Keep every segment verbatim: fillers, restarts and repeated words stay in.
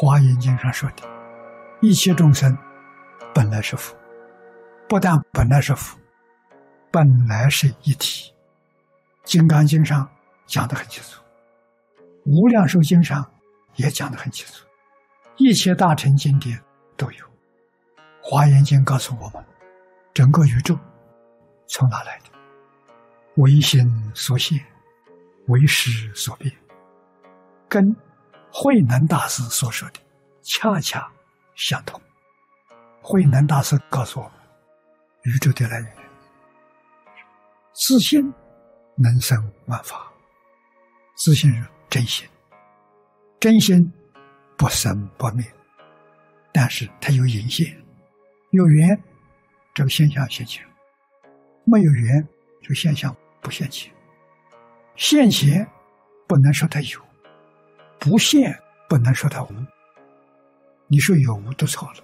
华严经上说的，一切众生本来是佛，不但本来是佛，本来是一体。金刚经上讲得很清楚，无量寿经上也讲得很清楚，一切大乘经典都有。华严经告诉我们，整个宇宙从哪来的？唯心所现，唯识所变，跟慧能大师所说的恰恰相同。慧能大师告诉我们，宇宙的来源自性能生万法，自性是真心，真心不生不灭，但是它有隐现，有缘这个现象现前，没有缘这个现象不现前。现前不能说它有，不现不能说它无，你说有无都错了。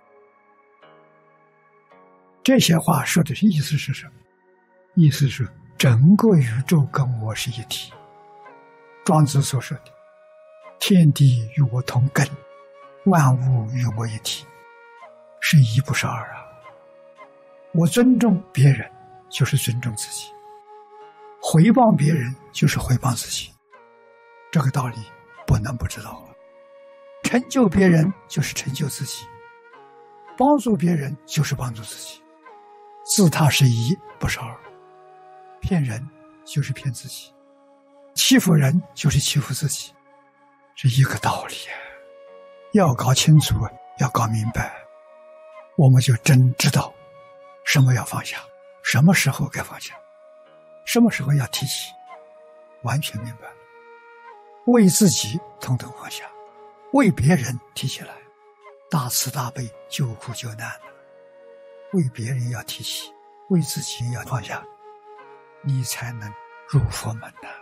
这些话说的意思是什么？意思是整个宇宙跟我是一体。庄子所说的天地与我同根，万物与我一体，是一不是二啊。我尊重别人就是尊重自己，回报别人就是回报自己，这个道理不能不知道啊。成就别人就是成就自己，帮助别人就是帮助自己，自他是一不是二，骗人就是骗自己，欺负人就是欺负自己，是一个道理啊。要搞清楚，要搞明白，我们就真知道什么要放下，什么时候该放下，什么时候要提起，完全明白了。为自己统统放下，为别人提起来，大慈大悲，救苦救难了。为别人要提起，为自己要放下，你才能入佛门呐。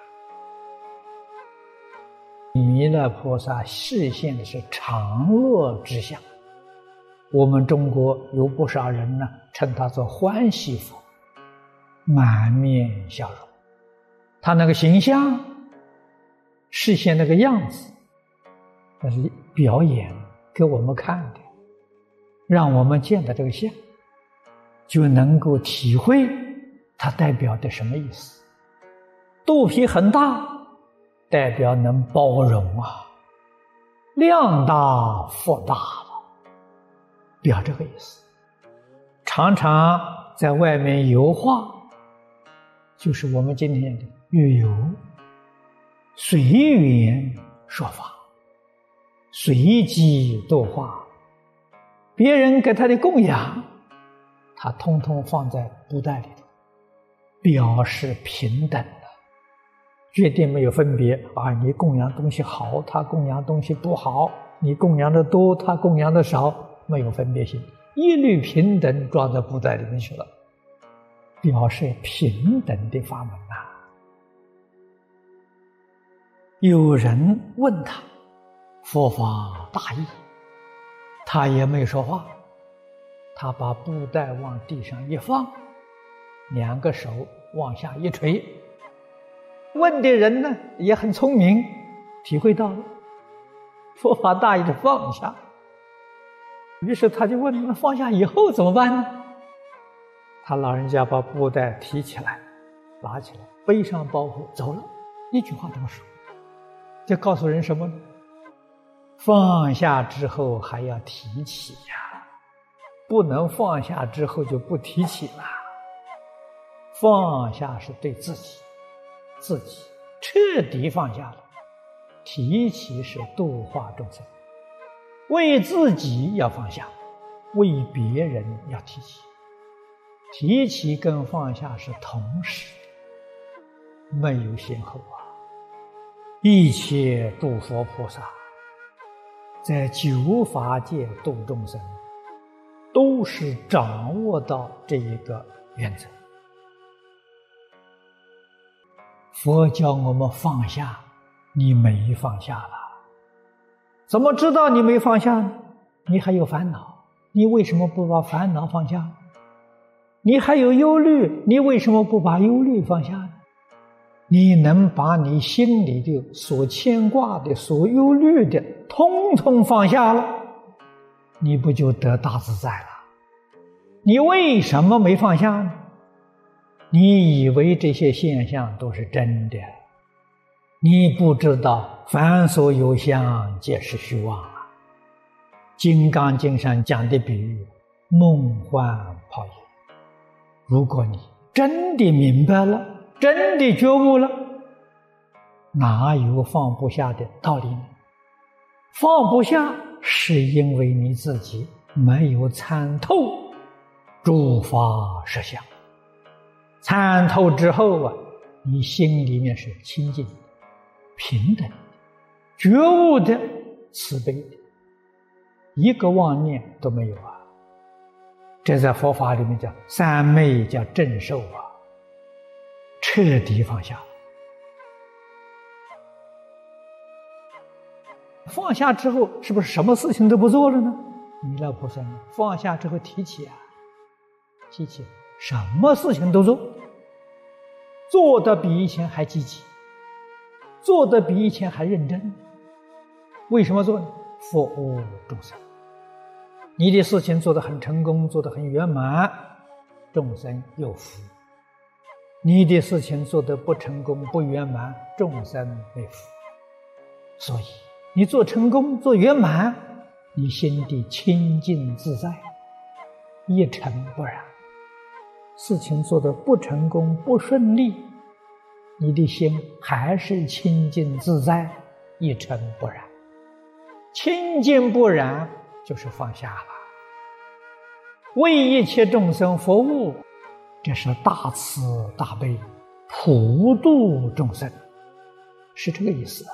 弥勒菩萨示现的是常乐之相，我们中国有不少人呢，称他做欢喜佛，满面笑容。他那个形象示现那个样子，那是表演给我们看的，让我们见到这个相，就能够体会它代表的什么意思。肚皮很大，代表能包容啊，量大福大了，表这个意思。常常在外面游化，就是我们今天的旅游，随缘说法，随机度化，别人给他的供养，他通通放在布袋里头，表示平等的，绝对没有分别啊！你供养东西好，他供养东西不好；你供养的多，他供养的少，没有分别心，一律平等，装在布袋里面去了，表示平等的法门呐、啊。有人问他佛法大义，他也没说话，他把布袋往地上一放，两个手往下一垂。问的人呢也很聪明，体会到了佛法大义的放下，于是他就问，那放下以后怎么办呢？他老人家把布袋提起来，拿起来，背上包袱走了，一句话这么说，这告诉人什么呢？放下之后还要提起呀，不能放下之后就不提起了。放下是对自己，自己彻底放下了，提起是度化众生。为自己要放下，为别人要提起。提起跟放下是同时，没有先后啊。一切度佛菩萨在九法界度众生，都是掌握到这一个原则。佛教我们放下，你没放下了，怎么知道你没放下呢？你还有烦恼，你为什么不把烦恼放下？你还有忧虑，你为什么不把忧虑放下呢？你能把你心里的所牵挂的、所忧虑的通通放下了，你不就得大自在了？你为什么没放下呢？你以为这些现象都是真的，你不知道凡所有相皆是虚妄啊。金刚经上讲的比喻，梦幻泡影。如果你真的明白了，真的觉悟了，哪有放不下的道理呢？放不下是因为你自己没有参透诸法实相。参透之后啊，你心里面是清净的、平等的、觉悟的、慈悲的，一个妄念都没有啊。这在佛法里面叫三昧，叫正受啊，彻底放下。放下之后，是不是什么事情都不做了呢？弥勒菩萨放下之后提起啊，提起什么事情都做，做得比以前还积极，做得比以前还认真。为什么做呢？服务众生。你的事情做得很成功，做得很圆满，众生有福；你的事情做得不成功、不圆满，众生没福。所以你做成功、做圆满，你心地清净自在，一尘不染。事情做得不成功、不顺利，你的心还是清净自在，一尘不染。清净不染就是放下了，为一切众生服务，这是大慈大悲，普度众生，是这个意思啊。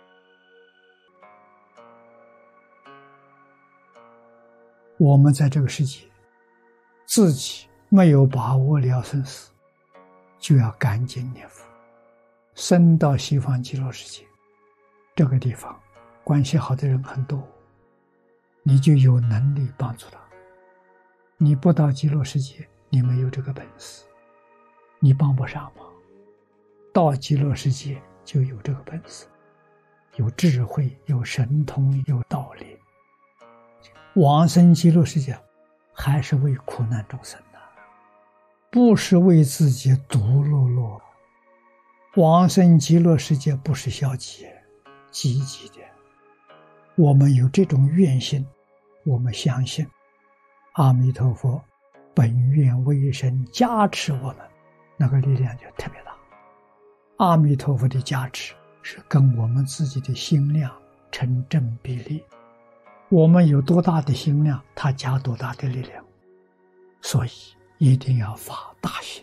我们在这个世界自己没有把握了生死，就要赶紧念佛，升到西方极乐世界。这个地方关系好的人很多，你就有能力帮助他。你不到极乐世界，你没有这个本事，你帮不上忙。到极乐世界就有这个本事，有智慧，有神通，有道理。往生极乐世界还是为苦难众生的，不是为自己独乐乐。往生极乐世界不是消极，积极的。我们有这种愿心，我们相信阿弥陀佛本愿威神加持我们，那个力量就特别大。阿弥陀佛的加持是跟我们自己的心量成正比例，我们有多大的心量，他加多大的力量。所以一定要发大心。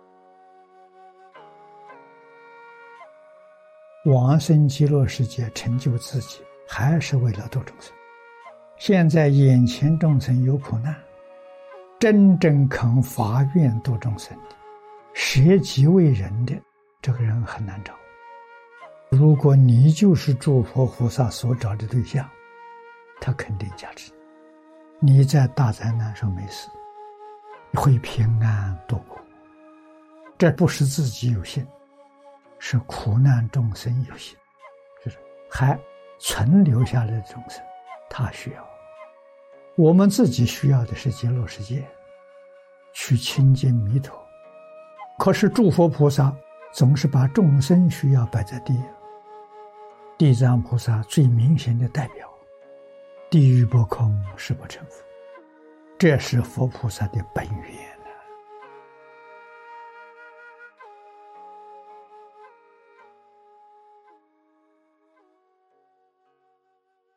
往生极乐世界成就自己，还是为了度众生。现在眼前众生有苦难，真正肯发愿度众生的，舍己为人的，这个人很难找。如果你就是诸佛菩萨所找的对象，他肯定加持你，在大灾难上没事，会平安度过。这不是自己有心，是苦难众生有心，就是还存留下来的众生，他需要。我们自己需要的是极乐世界，去亲近弥陀。可是诸佛菩萨总是把众生需要摆在第一。地藏菩萨最明显的代表，地狱不空，誓不成佛，这是佛菩萨的本源。